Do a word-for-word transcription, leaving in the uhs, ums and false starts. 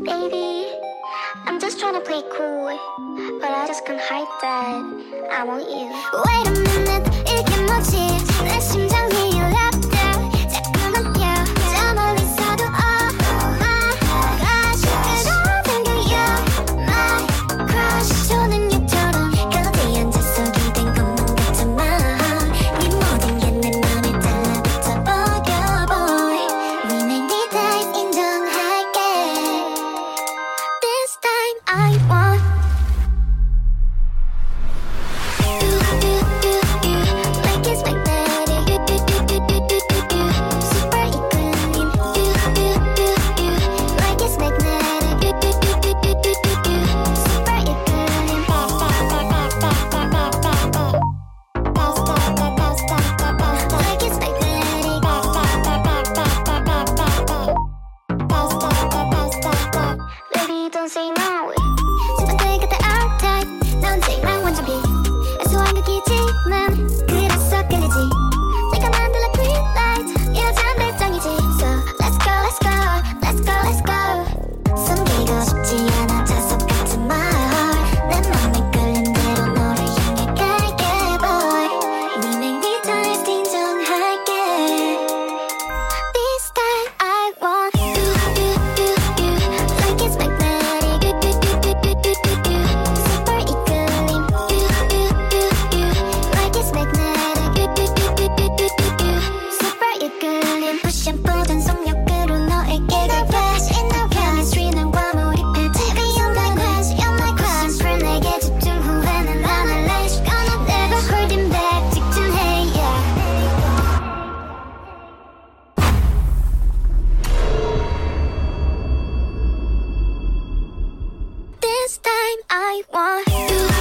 Baby, I'm just trying to play cool, but I just can't hide that I want you. Wait a minute, 이게 뭐지? 내 심장이 랍다 자꾸만 뛰어 저 멀리서도 oh my gosh 그러는 거야 my crush 조는 유처럼 곁에 앉아서 기댄 것만 같지만 네 모든 게 내 맘에 달라붙어 버려 boy 니네 네 타입 인정할게 This time I want Baby, don't say no. 진짜 되게 다 our type. 넌 제일만 완전 비. 애소한 극이지만 그래서 끌리지. 내가 만들어 green light. 여자는 별장이지. So let's go, let's go, let's go, let's go. 숨기고 싶지 않아 자석 같은 my heart. 내 맘에 끌린 대로 너를 향해 갈게, boy. 니네 네 type 인정할게. This time I want you, you, you, you. Like it's magnetic. You, you, you, you, you, you, you. Super 이끌림. You, you, you, you. Like it's magnetic. You, you, you, you, you, you, you, you. Super 이끌림. Push and pull 전속력으로 너에게 갈게. Chemistry는 과몰입해. Baby, you're my crush. You're my crush. 술 내게 집중 후회는 안 할래. 시간은 never holding back. 직진해, yeah. This time I want you.